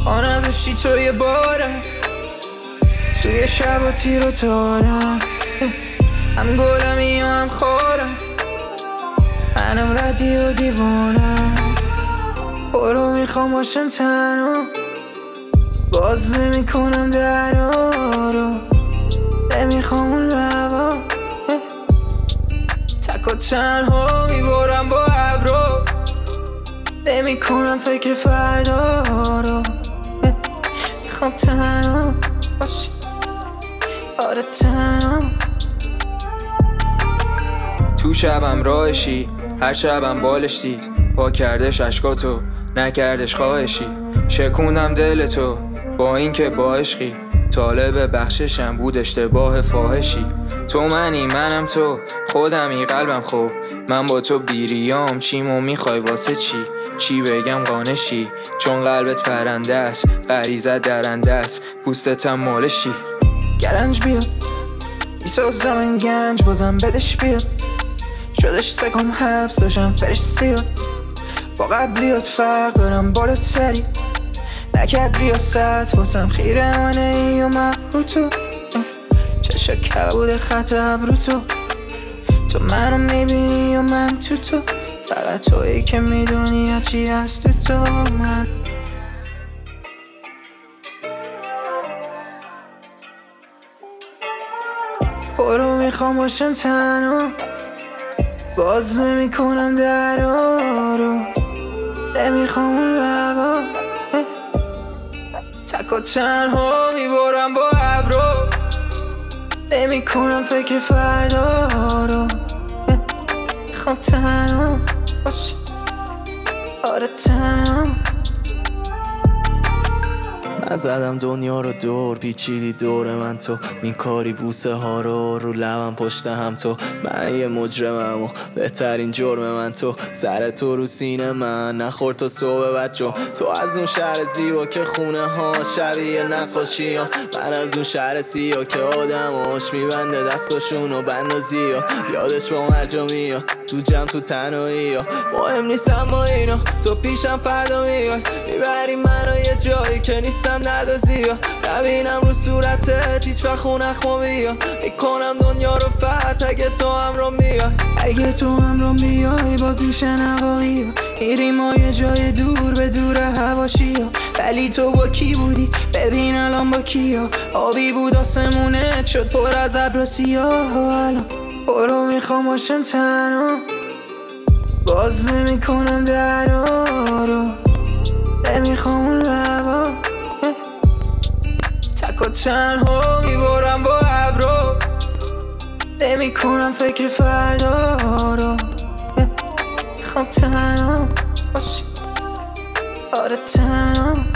آن ازشی تو یه بارم توی شب و تیر و تارم، هم گلمی و هم خارم، منم ردی و دیوانم. برو میخوام باشم تنها، باز نمیکنم درا رو، نمیخوام اون لبا، تک و تنها میبارم با ابرو، نمیکنم فکر فردا رو، میخوام تنها باشم، آره تنها. تو شبم راهشی، هر شبم بالش دید، پا کردش اشکاتو نکردش خواهشی، شکوندم دل تو با اینکه با عشقی، طالب بخششم بود اشتباه فاحشی. تو منی منم تو، خودمی قلبم خوب، من با تو بیریام چیمو میخوای واسه چی بگم قانشی، چون قلبت پرنده است، غریزت درنده است، پوستتم مالشی. گرنج بیاد میسازم این گنج، بازم بدش بیاد، شدش سکم حبس داشتم فرش سیاد، با قبلیات فرق دارم بالت سری، نکرد ریاست واسم خیره منه ای و من رو تو، چشا کبود خط ابرو تو منو میبینی و من تو، فقط تویی که میدونی هرچی هست تو من. برو میخوام باشم تنها، باز نمیکنم درا رو، نمیخوام اون لبا، تک و تنها میبارم با ابرو، نمیکنم فکر فردا رو، میخوام تنها باشم، آره تنها. من زدم دنیا رو دور، پیچیدی دور من تو میکاری بوسه ها رو لبم پشت هم تو، من یه مجرمم و بهترین جرم من تو، سر تو رو سینه من نخور تا صبح بچه، تو از اون شهر زیبا که خونه ها شبیه نقاشی ها، من از اون شهر سیاه که آدماش میبنده دستاشون و بندازی ها، یادش با مرجامی ها تو جمع تو تنهایی ها، مهم نیست اما اینا تو پیشم فردا میای، میبری منو یه جایی که نیستم ندازی ها، نبینم رو صورتت هیچ وقت خون اخما بیا، میکنم دنیا رو فتح اگه تو هم رو میای، اگه تو هم رو بیای باز میشه نواقی ها، میریم ما یه جای دور به دور هواشی ها، ولی تو با کی بودی ببین الان با کیا، آبی بود آسمونه شد پر از ابر و سیاه، الان برو میخوام باشم تنها، باز نمیکنم درا رو، نمیخوام اون لبا، تک و تنها میبارم با ابرو، نمیکنم فکر فردا رو، میخوام تنها باشم، آره تنها.